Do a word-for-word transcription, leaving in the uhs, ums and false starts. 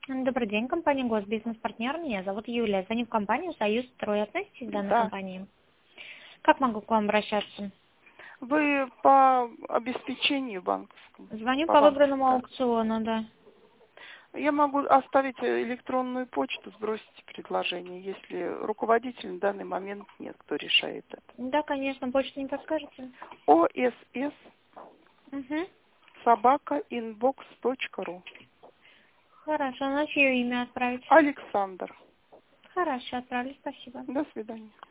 Добрый день, компания Госбизнес-партнер. Меня зовут Юлия. Звоню в компанию «Союз Строй». Относитесь к данной Да. компании? Как могу к вам обращаться? Вы по обеспечению банковскому, Звоню по по банковской выбранному карте. аукциону, да. Я могу оставить электронную почту, сбросить предложение, если руководитель на данный момент нет, кто решает это. Да, конечно, почту не подскажете? ОСС Угу. собака инбокс точка ру. Хорошо, на чье имя отправить? Александр. Хорошо, отправлю, спасибо. До свидания.